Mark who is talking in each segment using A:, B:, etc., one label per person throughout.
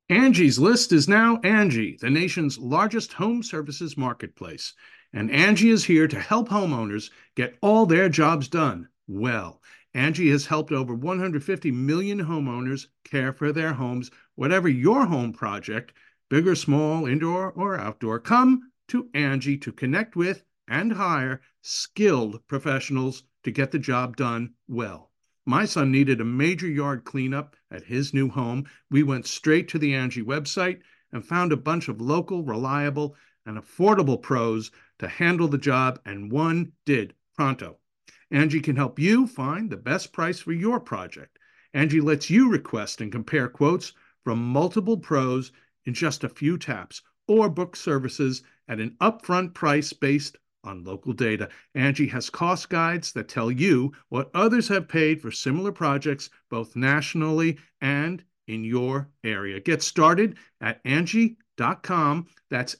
A: Angie's List is now Angie, the nation's largest home services marketplace. And Angie is here to help homeowners get all their jobs done well. Angie has helped over 150 million homeowners care for their homes. Whatever your home project, big or small, indoor or outdoor, come to Angie to connect with and hire skilled professionals to get the job done well. My son needed a major yard cleanup at his new home. We went straight to the Angie website and found a bunch of local, reliable, and affordable pros to handle the job, and one did pronto. Angie can help you find the best price for your project. Angie lets you request and compare quotes from multiple pros in just a few taps, or book services at an upfront price based on local data. Angie has cost guides that tell you what others have paid for similar projects, both nationally and in your area. Get started at Angie.com. That's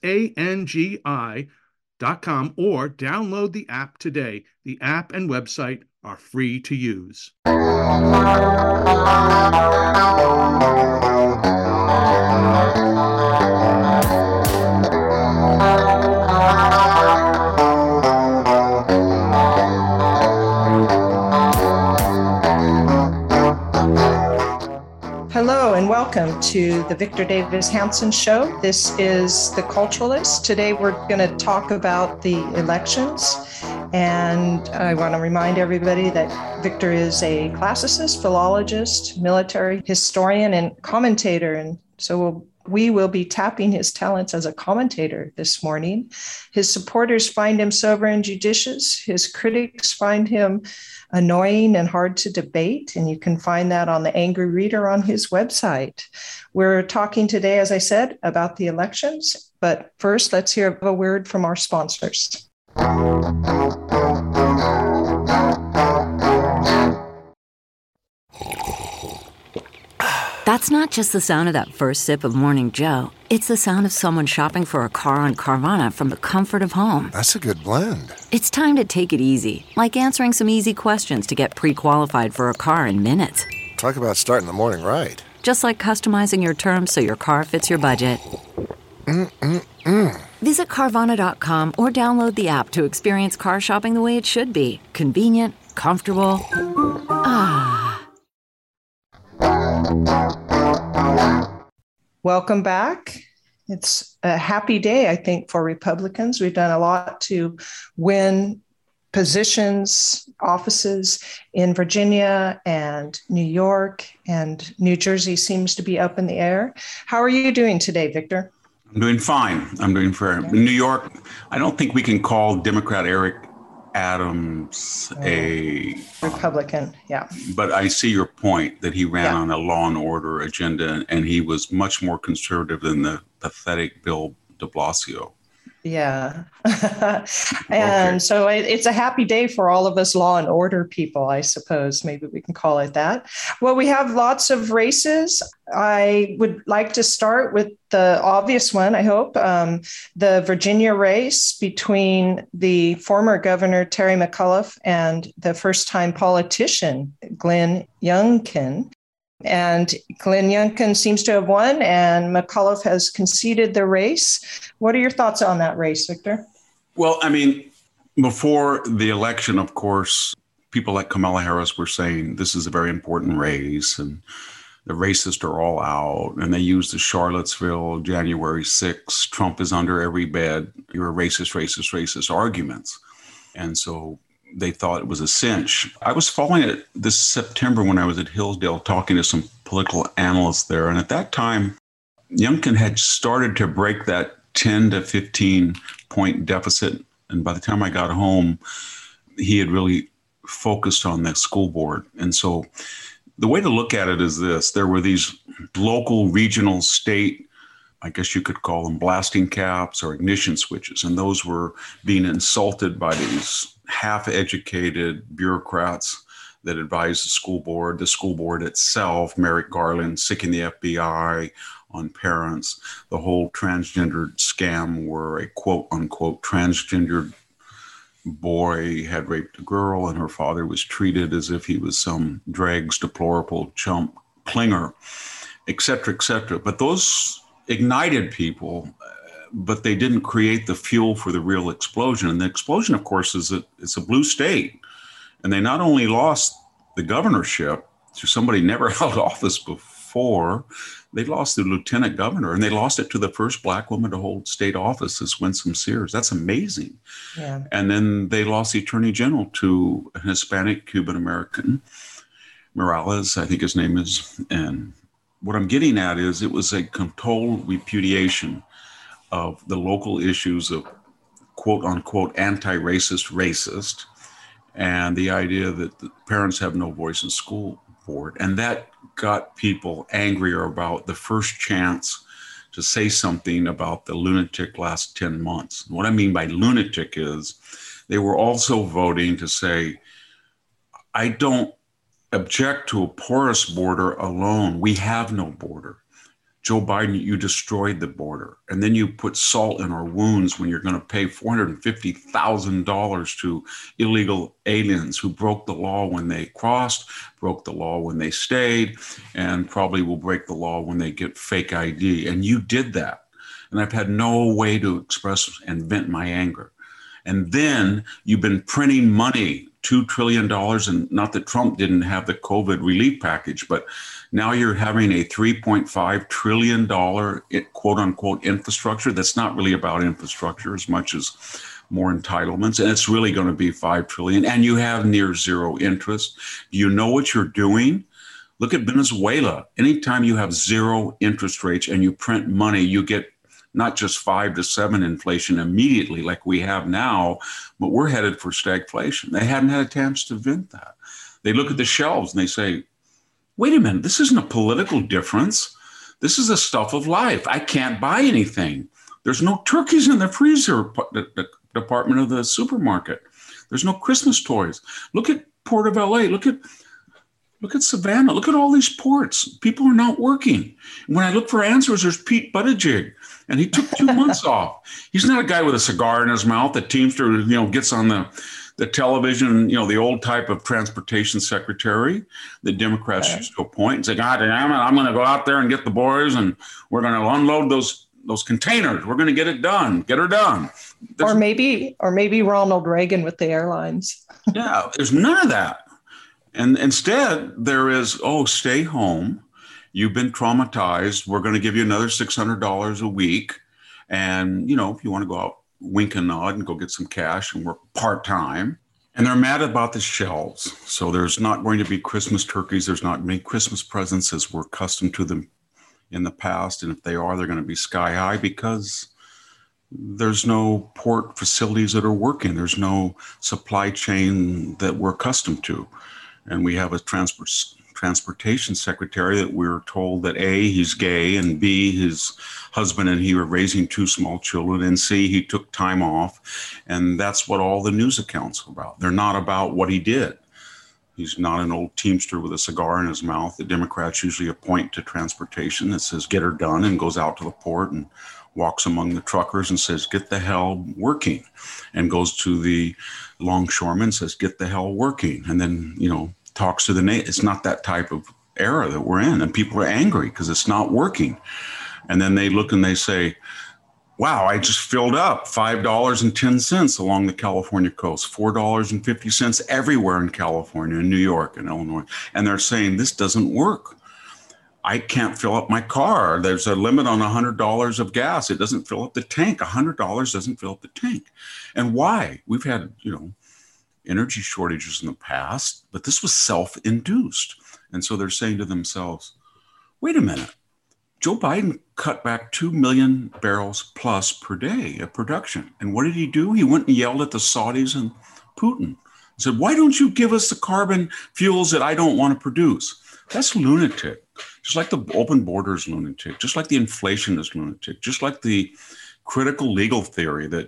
A: ANGI.com, or download the app today. The app and website are free to use.
B: Hello and welcome to the Victor Davis Hanson Show. This is The Culturalist. Today we're going to talk about the elections. And I want to remind everybody that Victor is a classicist, philologist, military historian, and commentator. And so we will be tapping his talents as a commentator this morning. His supporters find him sober and judicious. His critics find him annoying and hard to debate. And you can find that on the Angry Reader on his website. We're talking today, as I said, about the elections. But first, let's hear a word from our sponsors.
C: That's not just the sound of that first sip of Morning Joe. It's the sound of someone shopping for a car on Carvana from the comfort of home.
D: That's a good blend.
C: It's time to take it easy, like answering some easy questions to get pre-qualified for a car in minutes.
D: Talk about starting the morning right.
C: Just like customizing your terms so your car fits your budget. Visit Carvana.com or download the app to experience car shopping the way it should be. Convenient, comfortable. Ah.
B: Welcome back. It's a happy day, I think, for Republicans. We've done a lot to win positions, offices in Virginia and New York, and New Jersey seems to be up in the air. How are you doing today, Victor?
E: I'm doing fine. I'm doing fair. In New York, I don't think we can call Democrat Eric Adams a
B: Republican, yeah.
E: But I see your point that he ran on a law and order agenda, and he was much more conservative than the pathetic Bill de Blasio.
B: Yeah. And so it's a happy day for all of us law and order people, I suppose. Maybe we can call it that. Well, we have lots of races. I would like to start with the obvious one, I hope, the Virginia race between the former governor, Terry McAuliffe, and the first-time politician, Glenn Youngkin. And Glenn Youngkin seems to have won, and McAuliffe has conceded the race. What are your thoughts on that race, Victor?
E: Well, I mean, before the election, of course, people like Kamala Harris were saying this is a very important race, and the racists are all out. And they used the Charlottesville, January 6th, Trump is under every bed, you're a racist arguments. And so they thought it was a cinch. I was following it this September when I was at Hillsdale talking to some political analysts there. And at that time, Youngkin had started to break that 10 to 15 point deficit. And by the time I got home, he had really focused on the school board. And so the way to look at it is this. There were these local, regional, state, I guess you could call them blasting caps or ignition switches. And those were being insulted by these half-educated bureaucrats that advised the school board itself, Merrick Garland sicking the FBI on parents, the whole transgendered scam where a quote-unquote transgendered boy had raped a girl and her father was treated as if he was some dregs, deplorable chump clinger. et cetera, et cetera. But those ignited people, but they didn't create the fuel for the real explosion. And the explosion, of course, is it's a blue state. And they not only lost the governorship to somebody never held office before, they lost the lieutenant governor, and they lost it to the first Black woman to hold state office, is Winsome Sears. That's amazing.
B: Yeah.
E: And then they lost the attorney general to a Hispanic Cuban American, Morales, I think his name is. And what I'm getting at is it was a controlled repudiation of the local issues of quote unquote racist, and the idea that the parents have no voice in school board. And that got people angrier about the first chance to say something about the lunatic last 10 months. What I mean by lunatic is they were also voting to say, I don't object to a porous border alone. We have no border. Joe Biden, you destroyed the border. And then you put salt in our wounds when you're going to pay $450,000 to illegal aliens who broke the law when they crossed, broke the law when they stayed, and probably will break the law when they get fake ID. And you did that. And I've had no way to express and vent my anger. And then you've been printing money, $2 trillion, and not that Trump didn't have the COVID relief package, but now you're having a $3.5 trillion quote unquote infrastructure that's not really about infrastructure as much as more entitlements. And it's really going to be $5 trillion. And you have near zero interest. Do you know what you're doing? Look at Venezuela. Anytime you have zero interest rates and you print money, you get not just 5 to 7 inflation immediately like we have now, but we're headed for stagflation. They hadn't had a chance to vent that. They look at the shelves and they say, wait a minute, this isn't a political difference. This is a stuff of life. I can't buy anything. There's no turkeys in the freezer department of the supermarket. There's no Christmas toys. Look at Port of LA. Look at Savannah. Look at all these ports. People are not working. When I look for answers, there's Pete Buttigieg, and he took 2 months off. He's not a guy with a cigar in his mouth. The Teamster, gets on the television, the old type of transportation secretary that Democrats used to appoint and say, God damn it, I'm going to go out there and get the boys, and we're going to unload those containers. We're going to get it done. Get her done.
B: Or maybe Ronald Reagan with the airlines.
E: Yeah, there's none of that. And instead, there is, stay home. You've been traumatized. We're going to give you another $600 a week. And, if you want to go out, wink and nod and go get some cash and work part-time. And they're mad about the shelves. So there's not going to be Christmas turkeys. There's not many Christmas presents as we're accustomed to them in the past. And if they are, they're going to be sky high because there's no port facilities that are working. There's no supply chain that we're accustomed to. And we have a transportation secretary that we're told that A, he's gay, and B, his husband and he were raising 2 small children, and C, he took time off. And that's what all the news accounts are about. They're not about what he did. He's not an old Teamster with a cigar in his mouth that Democrats usually appoint to transportation that says, get her done, and goes out to the port and walks among the truckers and says, get the hell working, and goes to the longshoremen and says, get the hell working. And then, talks to the It's not that type of era that we're in. And people are angry because it's not working. And then they look and they say, wow, I just filled up $5.10 along the California coast, $4.50 everywhere in California, in New York, and Illinois. And they're saying, this doesn't work. I can't fill up my car. There's a limit on $100 of gas. It doesn't fill up the tank. $100 doesn't fill up the tank. And why? We've had, energy shortages in the past, but this was self-induced. And so they're saying to themselves, wait a minute, Joe Biden cut back 2 million barrels plus per day of production. And what did he do? He went and yelled at the Saudis and Putin. He said, why don't you give us the carbon fuels that I don't want to produce? That's lunatic. Just like the open borders lunatic, just like the inflation is lunatic, just like the critical legal theory that,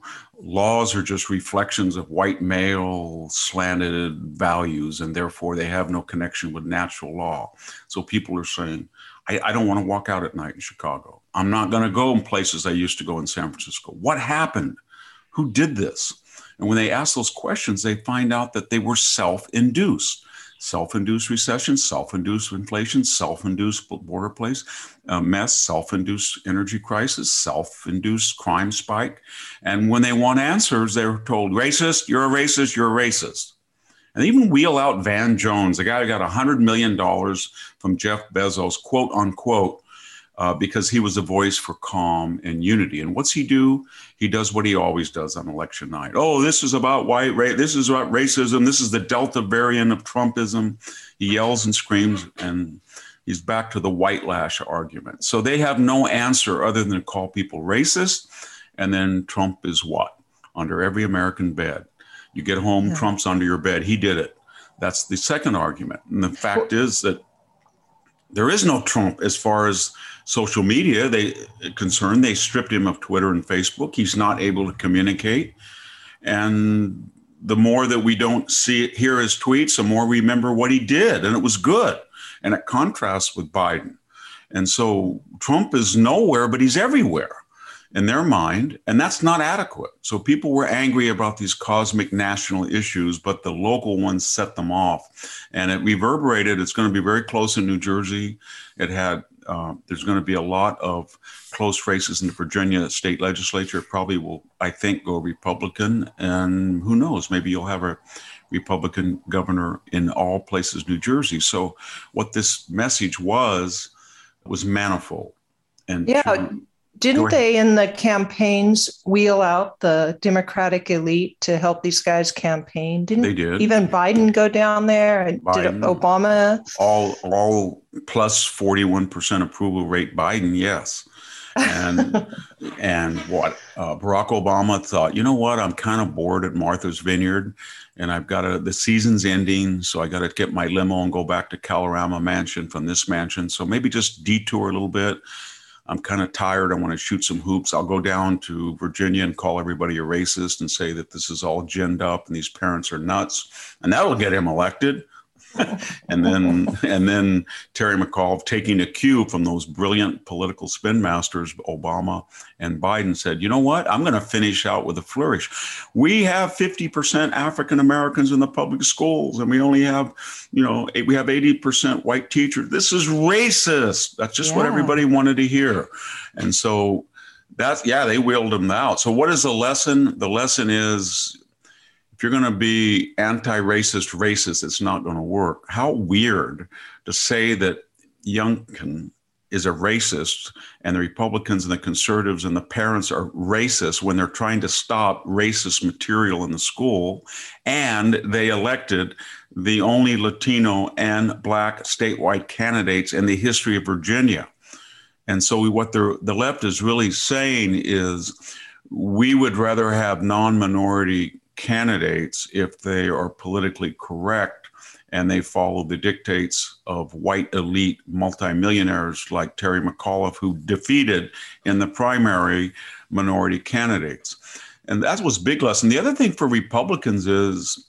E: laws are just reflections of white male slanted values, and therefore they have no connection with natural law. So people are saying, I don't want to walk out at night in Chicago. I'm not going to go in places I used to go in San Francisco. What happened? Who did this? And when they ask those questions, they find out that they were self-induced. self-induced recession, self-induced inflation, self-induced border place mess, self-induced energy crisis, self-induced crime spike. And when they want answers, they're told, racist, you're a racist, you're a racist. And they even wheel out Van Jones, the guy who got $100 million from Jeff Bezos, quote unquote, because he was a voice for calm and unity. And what's he do? He does what he always does on election night. Oh, this is about white race. This is about racism. This is the Delta variant of Trumpism. He yells and screams, and he's back to the white lash argument. So they have no answer other than to call people racist. And then Trump is what? Under every American bed. You get home, Trump's under your bed. He did it. That's the second argument. And the fact is that there is no Trump as far as social media concerned. They stripped him of Twitter and Facebook. He's not able to communicate. And the more that we don't hear his tweets, the more we remember what he did. And it was good. And it contrasts with Biden. And so Trump is nowhere, but he's everywhere in their mind, and that's not adequate. So people were angry about these cosmic national issues, but the local ones set them off. And it reverberated. It's going to be very close in New Jersey. There's going to be a lot of close races in the Virginia state legislature. It probably will, I think, go Republican. And who knows, maybe you'll have a Republican governor in all places, New Jersey. So what this message was manifold. And
B: didn't they in the campaigns wheel out the Democratic elite to help these guys campaign?
E: They did.
B: Even Biden go down there? And did Obama?
E: All plus 41% approval rate Biden, yes. And and what Barack Obama thought, you know what, I'm kind of bored at Martha's Vineyard, and the season's ending, so I got to get my limo and go back to Kalorama Mansion from this mansion. So maybe just detour a little bit. I'm kind of tired. I want to shoot some hoops. I'll go down to Virginia and call everybody a racist and say that this is all ginned up and these parents are nuts. And that'll get him elected. and then Terry McAuliffe, taking a cue from those brilliant political spin masters, Obama and Biden, said, you know what? I'm going to finish out with a flourish. We have 50% African Americans in the public schools, and we only have, we have 80% white teachers. This is racist. That's just what everybody wanted to hear. And so they wheeled them out. So what is the lesson? The lesson is, if you're going to be racist, it's not going to work. How weird to say that Youngkin is a racist and the Republicans and the conservatives and the parents are racist when they're trying to stop racist material in the school. And they elected the only Latino and Black statewide candidates in the history of Virginia. And so what the left is really saying is, we would rather have non-minority candidates if they are politically correct and they follow the dictates of white elite multimillionaires like Terry McAuliffe, who defeated in the primary minority candidates. And that was a big lesson. The other thing for Republicans is,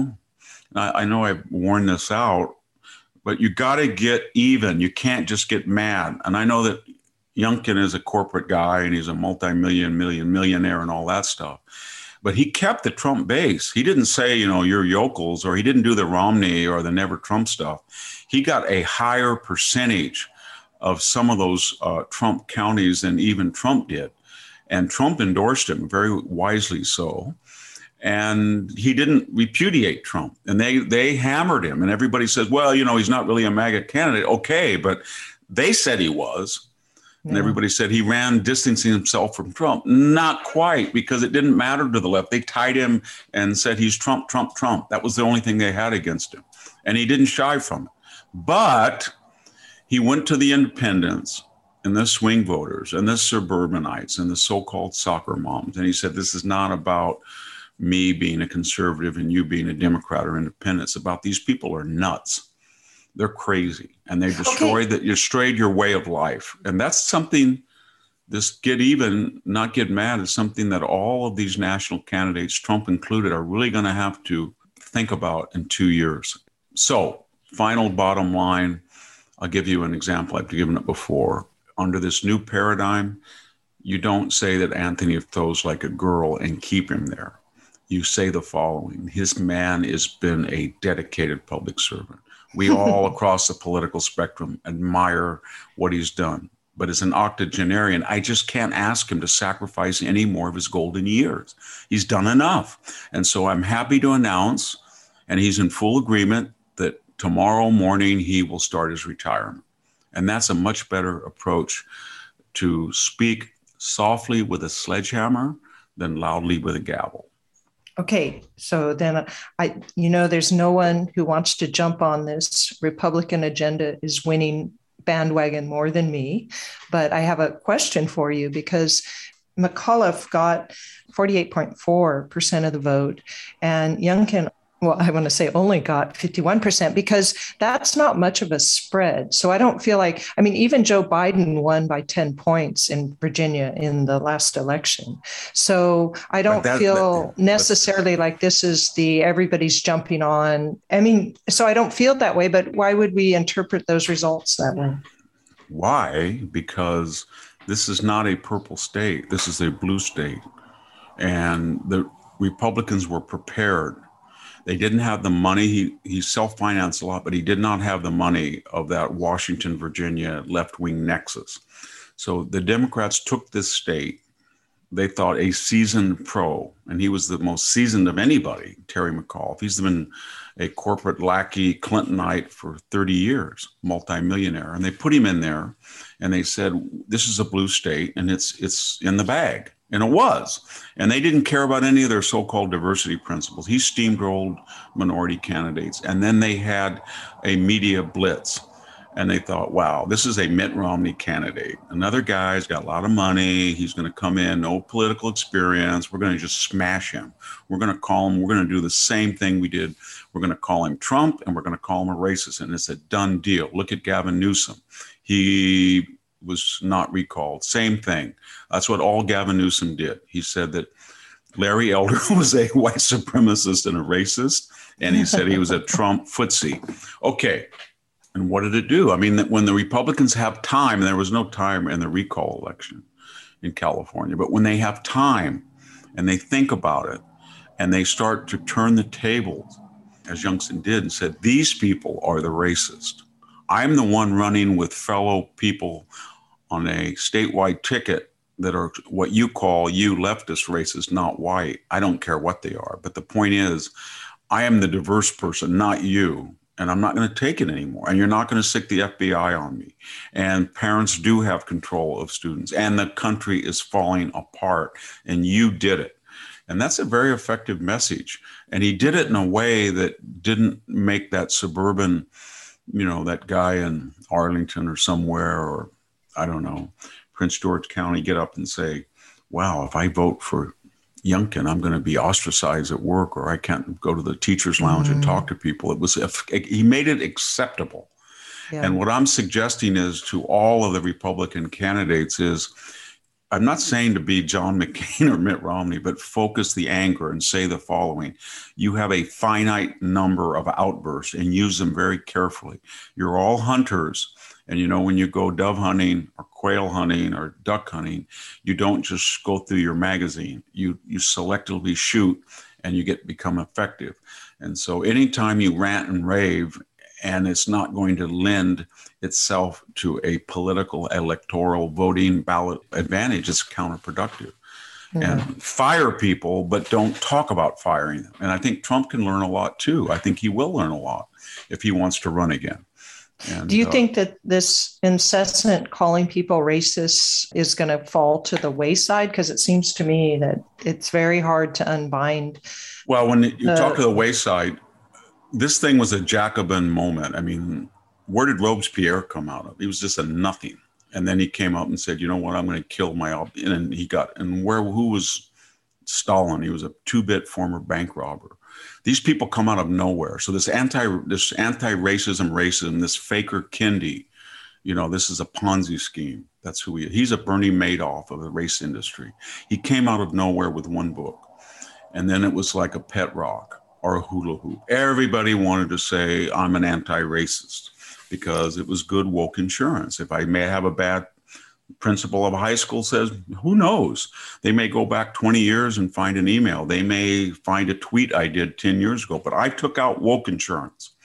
E: I know I've worn this out, but you got to get even. You can't just get mad. And I know that Youngkin is a corporate guy and he's a millionaire and all that stuff. But he kept the Trump base. He didn't say, you're yokels, or he didn't do the Romney or the Never Trump stuff. He got a higher percentage of some of those Trump counties than even Trump did. And Trump endorsed him, very wisely so. And he didn't repudiate Trump. And they hammered him. And everybody says, well, he's not really a MAGA candidate. Okay, but they said he was. And everybody said he ran distancing himself from Trump. Not quite, because it didn't matter to the left. They tied him and said he's Trump, Trump, Trump. That was the only thing they had against him. And he didn't shy from it. But he went to the independents and the swing voters and the suburbanites and the so-called soccer moms. And he said, this is not about me being a conservative and you being a Democrat or independent. It's about these people are nuts. They're crazy, and they destroyed your way of life. And that's something, this get even, not get mad, is something that all of these national candidates, Trump included, are really going to have to think about in 2 years. So, final bottom line, I'll give you an example. I've given it before. Under this new paradigm, you don't say that Anthony throws like a girl and keep him there. You say the following: his man has been a dedicated public servant. We all across the political spectrum admire what he's done. But as an octogenarian, I just can't ask him to sacrifice any more of his golden years. He's done enough. And so I'm happy to announce, and he's in full agreement, that tomorrow morning he will start his retirement. And that's a much better approach to speak softly with a sledgehammer than loudly with a gavel.
B: Okay, so then there's no one who wants to jump on this Republican agenda is winning bandwagon more than me. But I have a question for you, because McAuliffe got 48.4% of the vote and Youngkin, well, I want to say only got 51%, because that's not much of a spread. So I don't feel like, even Joe Biden won by 10 points in Virginia in the last election. So I don't feel necessarily like this is everybody's jumping on. So I don't feel that way, but why would we interpret those results that way?
E: Why? Because this is not a purple state. This is a blue state. And the Republicans were prepared. They didn't have the money. He self-financed a lot, but he did not have the money of that Washington, Virginia left-wing nexus. So the Democrats took this state. They thought a seasoned pro, and he was the most seasoned of anybody, Terry McAuliffe. He's been a corporate lackey Clintonite for 30 years, multimillionaire. And they put him in there and they said, this is a blue state and it's in the bag. And it was. And they didn't care about any of their so-called diversity principles. He steamrolled minority candidates. And then they had a media blitz. And they thought, wow, this is a Mitt Romney candidate. Another guy's got a lot of money. He's going to come in, no political experience. We're going to just smash him. We're going to do the same thing we did. We're going to call him Trump and we're going to call him a racist. And it's a done deal. Look at Gavin Newsom. He was not recalled. Same thing. That's what all Gavin Newsom did. He said that Larry Elder was a white supremacist and a racist. And he said he was a Trump footsie. Okay. And what did it do? When the Republicans have time, and there was no time in the recall election in California, but when they have time and they think about it and they start to turn the tables, as Youngkin did, and said, these people are the racist. I'm the one running with fellow people on a statewide ticket that are what you call leftist racist, not white. I don't care what they are. But the point is, I am the diverse person, not you. And I'm not going to take it anymore. And you're not going to stick the FBI on me. And parents do have control of students. And the country is falling apart. And you did it. And that's a very effective message. And he did it in a way that didn't make that suburban, that guy in Arlington or somewhere, or I don't know, Prince George County, get up and say, wow, if I vote for Youngkin, I'm going to be ostracized at work, or I can't go to the teacher's lounge and talk to people. He made it acceptable. Yeah. And what I'm suggesting is to all of the Republican candidates is, I'm not saying to be John McCain or Mitt Romney, but focus the anger and say the following. You have a finite number of outbursts and use them very carefully. You're all hunters. And when you go dove hunting or quail hunting or duck hunting, you don't just go through your magazine. You selectively shoot and you become effective. And so anytime you rant and rave and it's not going to lend itself to a political, electoral, voting ballot advantage, it's counterproductive. Yeah. And fire people, but don't talk about firing them. And I think Trump can learn a lot too. I think he will learn a lot if he wants to run again. And,
B: do you think that this incessant calling people racists is going to fall to the wayside? Because it seems to me that it's very hard to unbind.
E: Well, when you talk to the wayside, this thing was a Jacobin moment. Where did Robespierre come out of? He was just a nothing. And then he came up and said, you know what, I'm going to kill who was Stalin? He was a 2-bit former bank robber. These people come out of nowhere. So this anti-racism, this faker Kendi, this is a Ponzi scheme. That's who he is. He's a Bernie Madoff of the race industry. He came out of nowhere with one book. And then it was like a pet rock or a hula hoop. Everybody wanted to say, I'm an anti-racist because it was good woke insurance. If I may have a bad principal of a high school says, who knows? They may go back 20 years and find an email. They may find a tweet I did 10 years ago, but I took out woke insurance.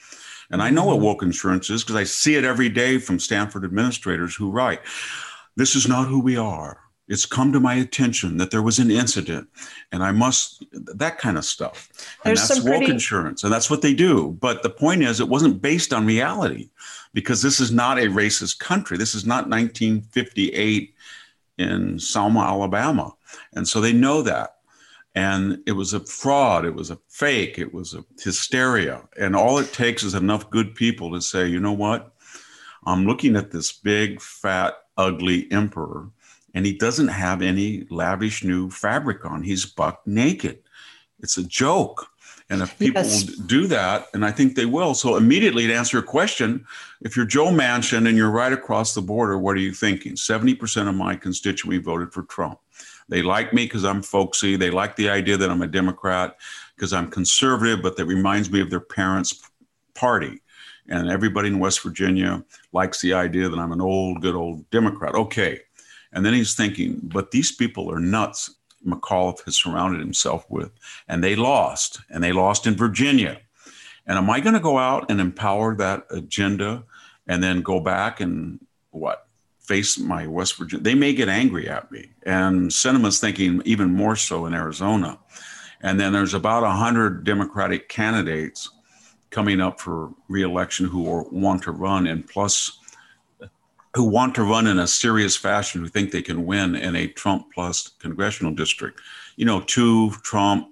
E: And I know what woke insurance is because I see it every day from Stanford administrators who write, this is not who we are. It's come to my attention that there was an incident and I must, that kind of stuff. And that's woke insurance. And that's what they do. But the point is, it wasn't based on reality because this is not a racist country. This is not 1958 in Selma, Alabama. And so they know that. And it was a fraud. It was a fake. It was a hysteria. And all it takes is enough good people to say, you know what? I'm looking at this big, fat, ugly emperor, and he doesn't have any lavish new fabric on. He's buck naked. It's a joke. And if people will do that, and I think they will. So immediately to answer your question, if you're Joe Manchin and you're right across the border, what are you thinking? 70% of my constituency voted for Trump. They like me because I'm folksy. They like the idea that I'm a Democrat because I'm conservative, but that reminds me of their parents' party. And everybody in West Virginia likes the idea that I'm an good old Democrat. Okay. And then he's thinking, but these people are nuts. McAuliffe has surrounded himself with, and they lost in Virginia. And am I going to go out and empower that agenda and then go back and face my West Virginia? They may get angry at me. And Sinema's thinking even more so in Arizona. And then there's about 100 Democratic candidates coming up for re-election who want to run, and plus who want to run in a serious fashion, who think they can win in a Trump plus congressional district, 2 Trump,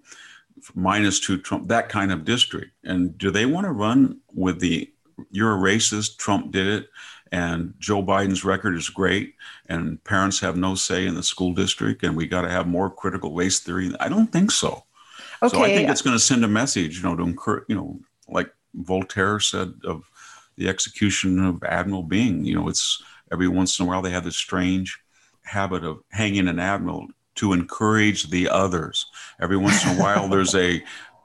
E: -2 Trump, that kind of district. And do they want to run with you're a racist, Trump did it, and Joe Biden's record is great, and parents have no say in the school district, and we got to have more critical race theory? I don't think so. Okay. So I think it's going to send a message, to encourage, like Voltaire said of the execution of Admiral Byng, it's every once in a while they have this strange habit of hanging an admiral to encourage the others. Every once in a while there's a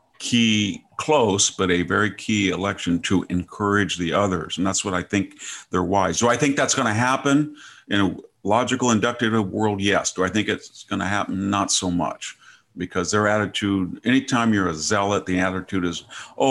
E: close, but a very key election to encourage the others. And that's what I think they're wise. Do I think that's going to happen in a logical, inductive world? Yes. Do I think it's going to happen? Not so much, because their attitude, anytime you're a zealot, the attitude is,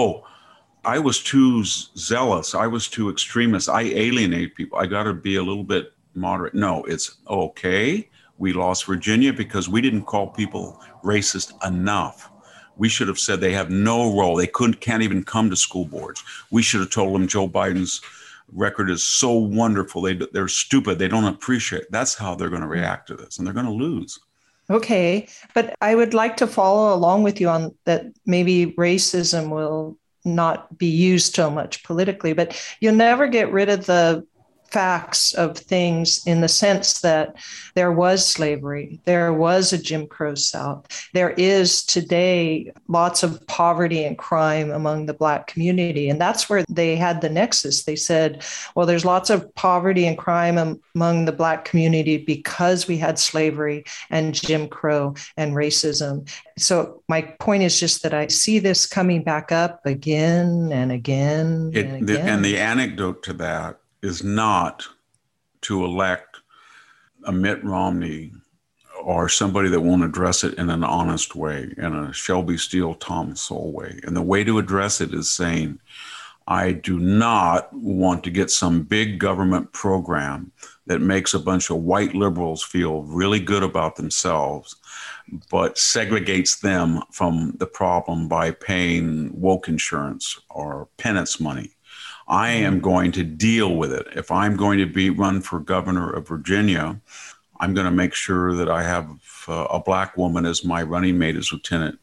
E: I was too zealous. I was too extremist. I alienate people. I got to be a little bit moderate. No, it's okay. We lost Virginia because we didn't call people racist enough. We should have said they have no role. They can't even come to school boards. We should have told them Joe Biden's record is so wonderful. They're stupid. They don't appreciate it. That's how they're going to react to this, and they're going to lose.
B: Okay, but I would like to follow along with you on that. Maybe racism will not be used so much politically, but you'll never get rid of the facts of things in the sense that there was slavery, there was a Jim Crow South, there is today lots of poverty and crime among the Black community. And that's where they had the nexus. They said, well, there's lots of poverty and crime among the Black community because we had slavery and Jim Crow and racism. So my point is just that I see this coming back up again and again and again.
E: And the anecdote to that is not to elect a Mitt Romney or somebody that won't address it in an honest way, in a Shelby Steele, Tom Sowell way. And the way to address it is saying, I do not want to get some big government program that makes a bunch of white liberals feel really good about themselves, but segregates them from the problem by paying woke insurance or penance money. I am going to deal with it. If I'm going to run for governor of Virginia, I'm going to make sure that I have a Black woman as my running mate as lieutenant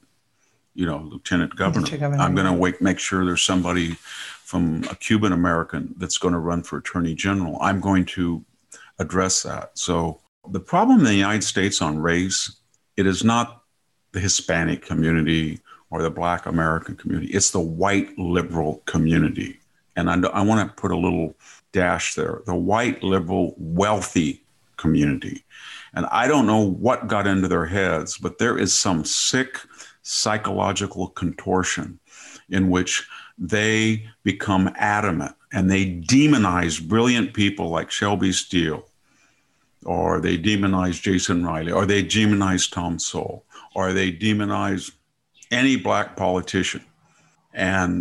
E: governor. I'm going to make sure there's somebody from a Cuban American that's going to run for attorney general. I'm going to address that. So the problem in the United States on race, it is not the Hispanic community or the Black American community. It's the white liberal community. And I want to put a little dash there, the white, liberal, wealthy community. And I don't know what got into their heads, but there is some sick psychological contortion in which they become adamant and they demonize brilliant people like Shelby Steele, or they demonize Jason Riley, or they demonize Tom Sowell, or they demonize any Black politician. And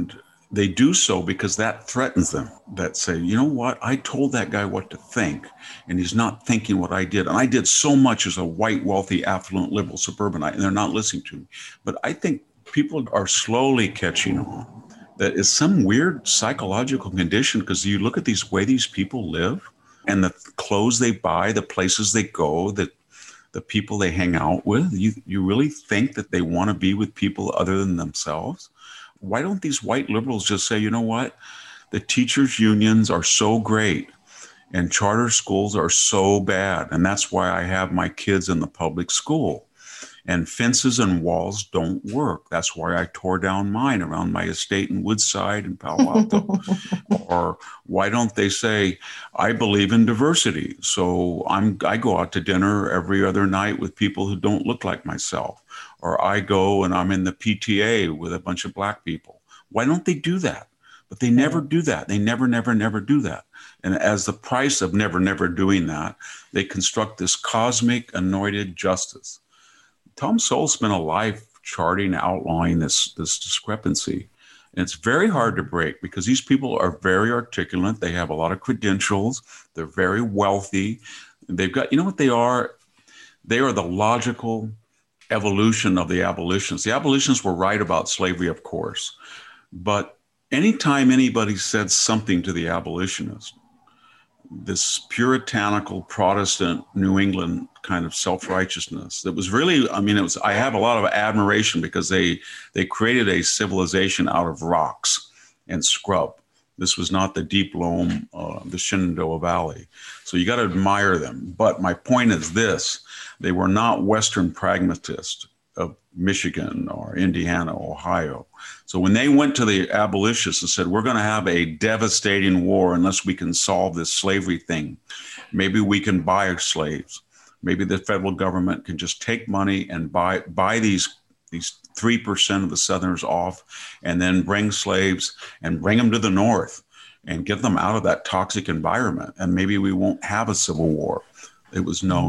E: they do so because that threatens them, that say, you know what, I told that guy what to think, and he's not thinking what I did. And I did so much as a white, wealthy, affluent, liberal suburbanite, and they're not listening to me. But I think people are slowly catching on that it's some weird psychological condition, because you look at way these people live and the clothes they buy, the places they go, the people they hang out with. You really think that they want to be with people other than themselves? Why don't these white liberals just say, you know what, the teachers' unions are so great and charter schools are so bad, and that's why I have my kids in the public school, and fences and walls don't work. That's why I tore down mine around my estate in Woodside and Palo Alto. Or why don't they say, I believe in diversity, so I go out to dinner every other night with people who don't look like myself. Or I go and I'm in the PTA with a bunch of Black people. Why don't they do that? But they never do that. They never do that. And as the price of never doing that, they construct this cosmic anointed justice. Tom Sowell spent a life charting, outlawing this discrepancy. And it's very hard to break, because these people are very articulate. They have a lot of credentials. They're very wealthy. They've got, you know what they are? They are the logical evolution of the abolitionists. The abolitionists were right about slavery, of course, but anytime anybody said something to the abolitionists, this puritanical Protestant New England kind of self-righteousness that was really, I have a lot of admiration, because they created a civilization out of rocks and scrub. This was not the deep loam, the Shenandoah Valley. So you got to admire them. But my point is this: they were not Western pragmatists of Michigan or Indiana, Ohio. So when they went to the abolitionists and said, we're going to have a devastating war unless we can solve this slavery thing, maybe we can buy slaves. Maybe the federal government can just take money and buy these 3% of the Southerners off, and then bring slaves and bring them to the North and get them out of that toxic environment. And maybe we won't have a civil war. It was no.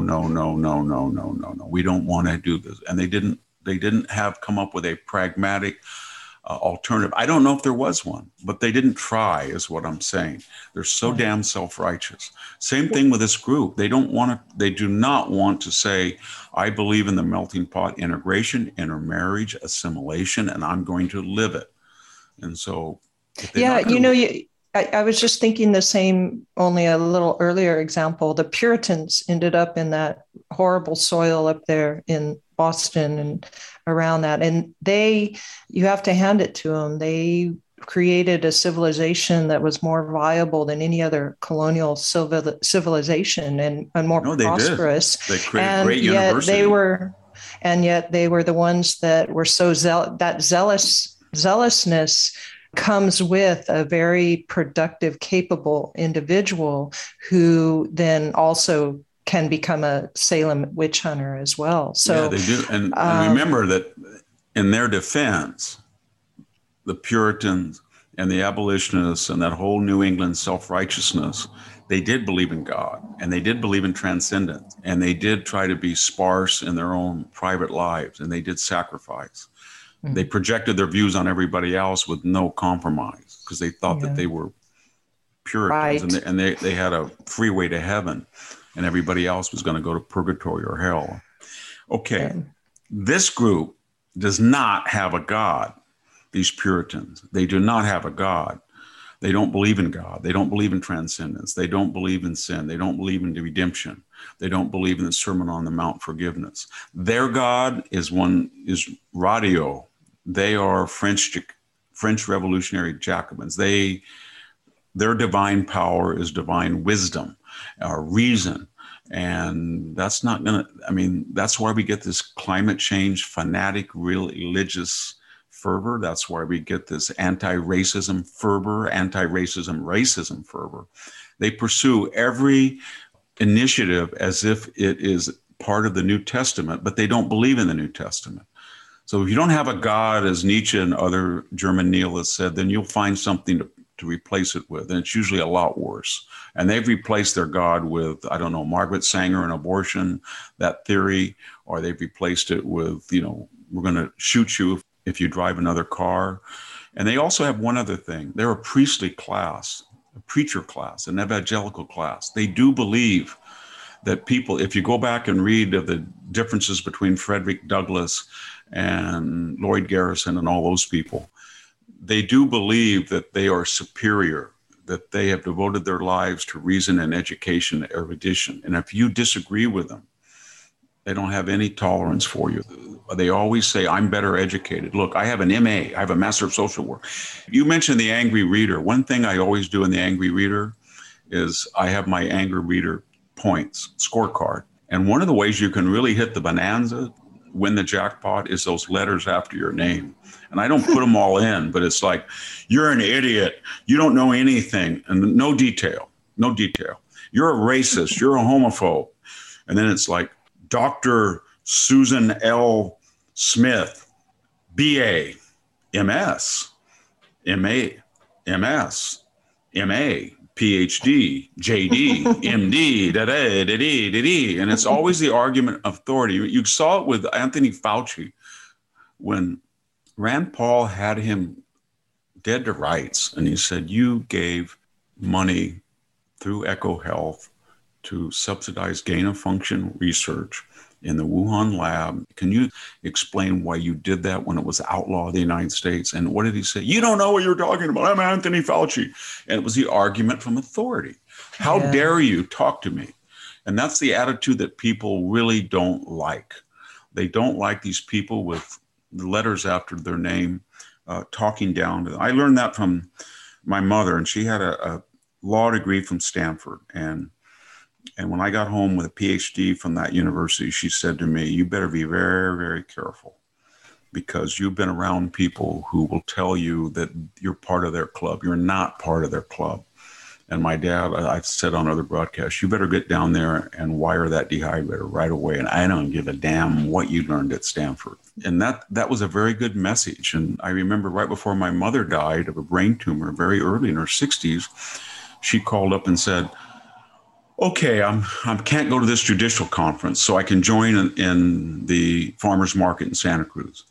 E: We don't want to do this. And they didn't have come up with a pragmatic alternative. I don't know if there was one, but they didn't try, is what I'm saying. They're so damn self-righteous. Same thing with this group. They do not want to say, I believe in the melting pot integration, intermarriage, assimilation, and I'm going to live it. And so,
B: I was just thinking the same, only a little earlier example. The Puritans ended up in that horrible soil up there in Boston and around that. And you have to hand it to them. They created a civilization that was more viable than any other colonial civilization and more prosperous.
E: They created great university.
B: Yet they were the ones that were so zealousness comes with a very productive, capable individual who then also can become a Salem witch hunter as well. So
E: yeah, they do. And remember that in their defense, the Puritans and the abolitionists and that whole New England self-righteousness, they did believe in God, and they did believe in transcendence, and they did try to be sparse in their own private lives, and they did sacrifice. Mm-hmm. They projected their views on everybody else with no compromise, because they thought that they were Puritans, right. and they had a freeway to heaven, and everybody else was going to go to purgatory or hell. Okay, this group does not have a God. These Puritans, they do not have a God. They don't believe in God. They don't believe in transcendence. They don't believe in sin. They don't believe in redemption. They don't believe in the Sermon on the Mount forgiveness. Their God is radio. They are French Revolutionary Jacobins. Their divine power is divine wisdom or reason. And that's not going to, that's why we get this climate change fanatic, real religious fervor. That's why we get this anti-racism fervor, racism fervor. They pursue every initiative as if it is part of the New Testament, but they don't believe in the New Testament. So if you don't have a God, as Nietzsche and other German nihilists said, then you'll find something to replace it with. And it's usually a lot worse. And they've replaced their God with, Margaret Sanger and abortion, that theory, or they've replaced it with, we're going to shoot you if you drive another car. And they also have one other thing. They're a priestly class, a preacher class, an evangelical class. They do believe that people, if you go back and read of the differences between Frederick Douglass and Lloyd Garrison and all those people, they do believe that they are superior, that they have devoted their lives to reason and education, erudition. And if you disagree with them, they don't have any tolerance for you. They always say, I'm better educated. Look, I have an MA, I have a Master of Social Work. You mentioned the Angry Reader. One thing I always do in the Angry Reader is I have my Angry Reader points scorecard. And one of the ways you can really hit the bonanza, win the jackpot, is those letters after your name. And I don't put them all in, but it's like, you're an idiot. You don't know anything. And no detail. You're a racist. You're a homophobe. And then it's like, Dr. Susan L. Smith, BA, MS, MA, MS, MA, PhD, JD, MD, da-da-da-da-da-da. And it's always the argument of authority. You saw it with Anthony Fauci when Rand Paul had him dead to rights. And he said, you gave money through EcoHealth to subsidize gain of function research in the Wuhan lab. Can you explain why you did that when it was outlawed in the United States? And what did he say? You don't know what you're talking about. I'm Anthony Fauci. And it was the argument from authority. How dare you talk to me? And that's the attitude that people really don't like. They don't like these people with the letters after their name talking down to them. I learned that from my mother, and she had a law degree from Stanford. And when I got home with a PhD from that university, she said to me, you better be very, very careful, because you've been around people who will tell you that you're part of their club. You're not part of their club. And my dad, I've said on other broadcasts, you better get down there and wire that dehydrator right away. And I don't give a damn what you learned at Stanford. And that was a very good message. And I remember right before my mother died of a brain tumor, very early in her 60s, she called up and said, okay, I can't go to this judicial conference, so I can join in the farmer's market in Santa Cruz.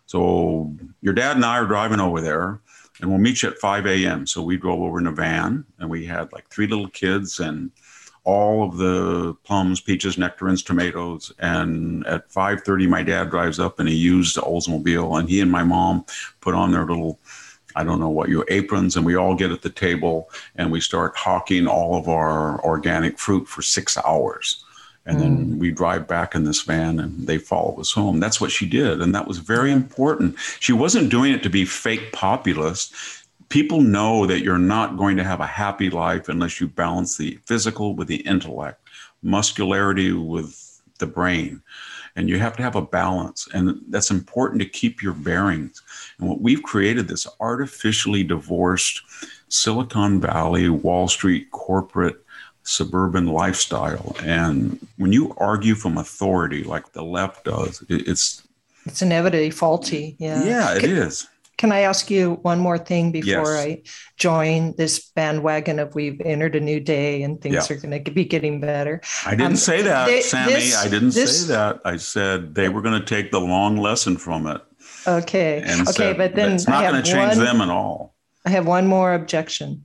E: So your dad and I are driving over there, and we'll meet you at 5 a.m. So we drove over in a van, and we had like 3 little kids and all of the plums, peaches, nectarines, tomatoes. And at 5:30, my dad drives up, and he used the Oldsmobile, and he and my mom put on their little, I don't know what, your aprons, and we all get at the table and we start hawking all of our organic fruit for 6 hours. And then we drive back in this van and they follow us home. That's what she did. And that was very important. She wasn't doing it to be fake populist. People know that you're not going to have a happy life unless you balance the physical with the intellect, muscularity with the brain. And you have to have a balance. And that's important to keep your bearings. And what we've created, this artificially divorced Silicon Valley, Wall Street, corporate, suburban lifestyle. And when you argue from authority like the left does, it's
B: inevitably faulty.
E: Yeah, it is.
B: Can I ask you one more thing before
E: Yes.
B: I join this bandwagon of we've entered a new day and things are going to be getting better?
E: I didn't say that, Sammy. I didn't say that. I said they were going to take the long lesson from it.
B: Okay.
E: And
B: okay, but then
E: it's not going to change them at all.
B: I have one more objection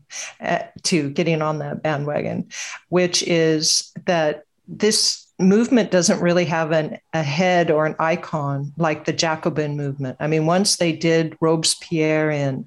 B: to getting on that bandwagon, which is that this movement doesn't really have a head or an icon like the Jacobin movement. I mean, once they did Robespierre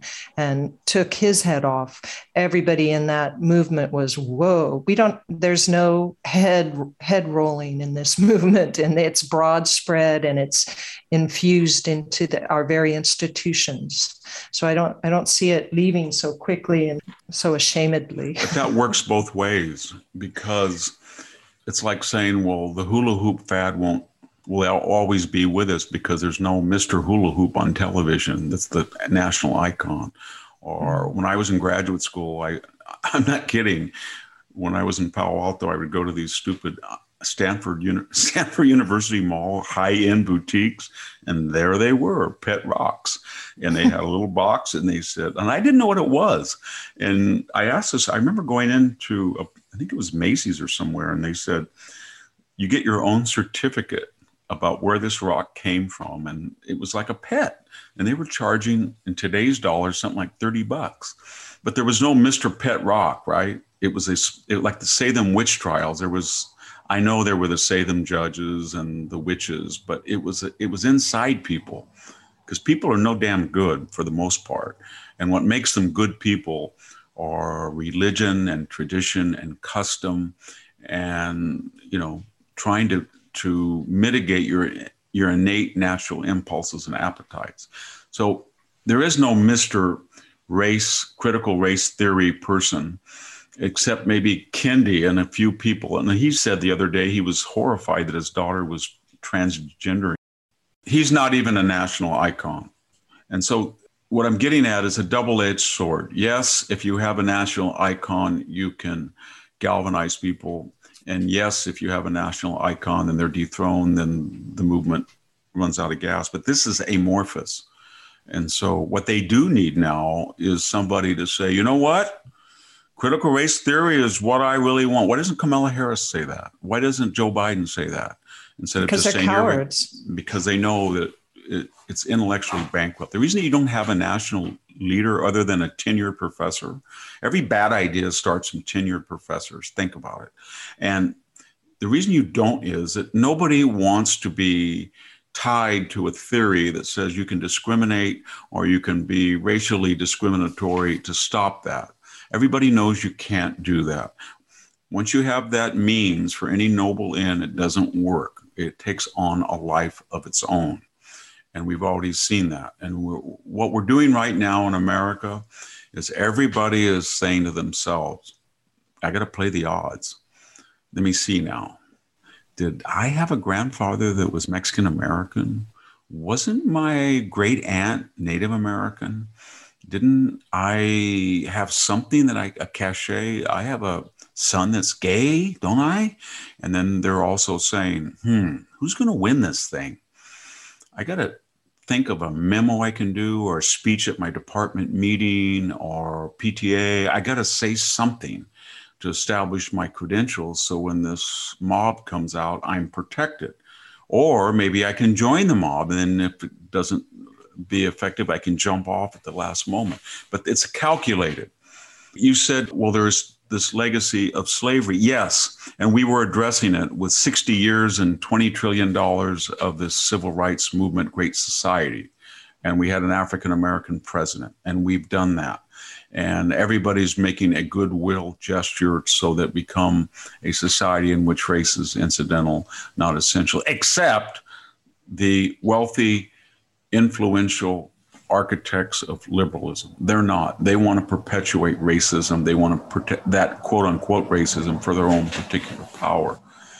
B: and took his head off, everybody in that movement was, whoa, there's no head rolling in this movement, and it's broad spread and it's infused into our very institutions. So I don't see it leaving so quickly and so ashamedly.
E: But that works both ways, because it's like saying, well, the hula hoop fad will always be with us because there's no Mr. Hula Hoop on television. That's the national icon. Or when I was in graduate school, I'm not kidding. When I was in Palo Alto, I would go to these stupid Stanford University Mall high-end boutiques, and there they were, Pet Rocks. And they had a little box, and they said, and I didn't know what it was. And I asked this, I remember going into I think it was Macy's or somewhere, and they said, you get your own certificate about where this rock came from, and it was like a pet. And they were charging, in today's dollars, something like $30. But there was no Mr. Pet Rock, right? It was like the Salem witch trials. I know there were the Salem judges and the witches, but it was inside people, because people are no damn good for the most part. And what makes them good people are religion and tradition and custom, and trying to mitigate your innate natural impulses and appetites. So there is no Mr. Critical race theory person, except maybe Kendi and a few people. And he said the other day he was horrified that his daughter was transgender. He's not even a national icon. And so what I'm getting at is a double-edged sword. Yes, if you have a national icon, you can galvanize people. And yes, if you have a national icon and they're dethroned, then the movement runs out of gas. But this is amorphous. And so what they do need now is somebody to say, you know what? Critical race theory is what I really want. Why doesn't Kamala Harris say that? Why doesn't Joe Biden say that? Instead of just saying,
B: cowards.
E: Because they know that it's intellectually bankrupt. The reason you don't have a national leader other than a tenured professor, every bad idea starts from tenured professors. Think about it. And the reason you don't is that nobody wants to be tied to a theory that says you can discriminate or you can be racially discriminatory to stop that. Everybody knows you can't do that. Once you have that means for any noble end, it doesn't work. It takes on a life of its own. And we've already seen that. And what we're doing right now in America is everybody is saying to themselves, I got to play the odds. Let me see now. Did I have a grandfather that was Mexican American? Wasn't my great aunt Native American? Didn't I have something a cachet? I have a son that's gay, don't I? And then they're also saying, who's going to win this thing? I got to think of a memo I can do, or a speech at my department meeting, or PTA. I got to say something to establish my credentials, so when this mob comes out, I'm protected. Or maybe I can join the mob, and then if it doesn't be effective, I can jump off at the last moment. But it's calculated. You said, well, there's this legacy of slavery. Yes, and we were addressing it with 60 years and $20 trillion of this civil rights movement, Great Society. And we had an African-American president, and we've done that. And everybody's making a goodwill gesture so that become a society in which race is incidental, not essential, except the wealthy, influential architects of liberalism. They're not. They want to perpetuate racism. They want to protect that quote unquote racism for their own particular power.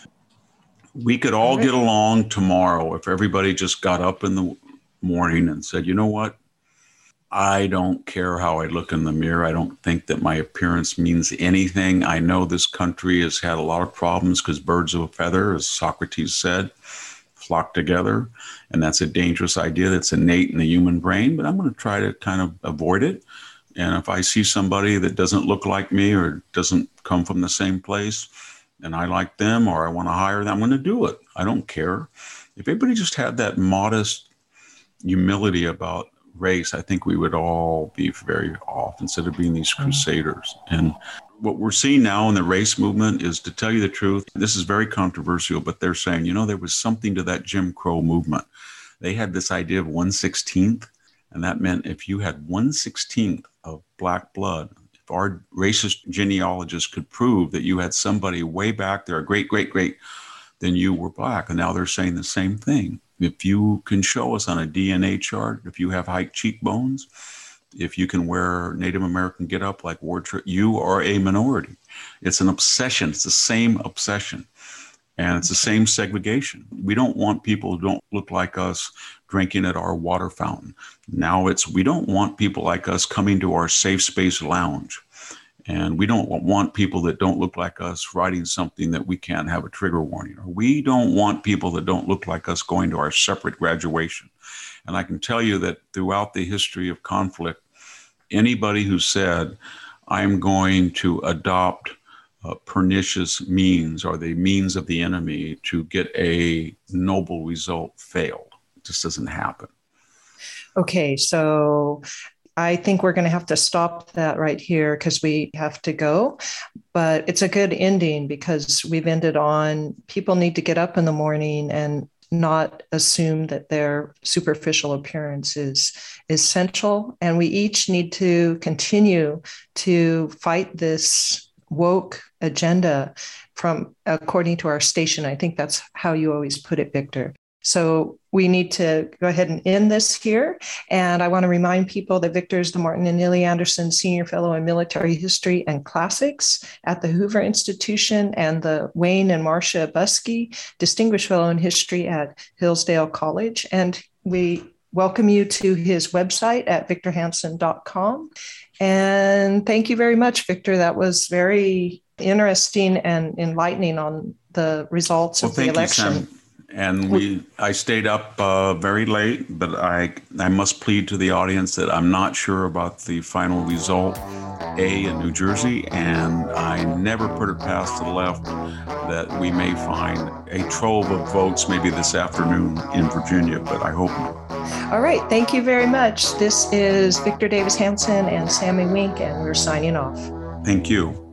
E: We could all get along tomorrow if everybody just got up in the morning and said, you know what? I don't care how I look in the mirror. I don't think that my appearance means anything. I know this country has had a lot of problems because birds of a feather, as Socrates said, flock together. And that's a dangerous idea that's innate in the human brain, but I'm going to try to kind of avoid it. And if I see somebody that doesn't look like me or doesn't come from the same place and I like them or I want to hire them, I'm going to do it. I don't care. If everybody just had that modest humility about race, I think we would all be very off instead of being these crusaders. And what we're seeing now in the race movement is, to tell you the truth, this is very controversial, but they're saying, there was something to that Jim Crow movement. They had this idea of 1/16th, and that meant if you had 1/16th of black blood, if our racist genealogists could prove that you had somebody way back there, a great, then you were black. And now they're saying the same thing. If you can show us on a DNA chart, if you have high cheekbones, if you can wear Native American get up like you are a minority. It's an obsession. It's the same obsession. And it's the same segregation. We don't want people who don't look like us drinking at our water fountain. Now we don't want people like us coming to our safe space lounge. And we don't want people that don't look like us writing something that we can't have a trigger warning. Or we don't want people that don't look like us going to our separate graduation. And I can tell you that throughout the history of conflict, anybody who said, I'm going to adopt pernicious means or the means of the enemy to get a noble result failed. It just doesn't happen.
B: Okay, so I think we're going to have to stop that right here because we have to go. But it's a good ending because we've ended on people need to get up in the morning and not assume that their superficial appearance is essential. And we each need to continue to fight this woke agenda from according to our station. I think that's how you always put it, Victor. So we need to go ahead and end this here. And I want to remind people that Victor is the Martin and Neely Anderson Senior Fellow in Military History and Classics at the Hoover Institution and the Wayne and Marcia Buskey Distinguished Fellow in History at Hillsdale College. And we welcome you to his website at victorhansen.com. And thank you very much, Victor. That was very interesting and enlightening on the results of the election.
E: You, Sam. And I stayed up very late, but I must plead to the audience that I'm not sure about the final result, in New Jersey, and I never put it past the left that we may find a trove of votes maybe this afternoon in Virginia, but I hope not.
B: All right. Thank you very much. This is Victor Davis Hansen and Sammy Wink, and we're signing off.
E: Thank you.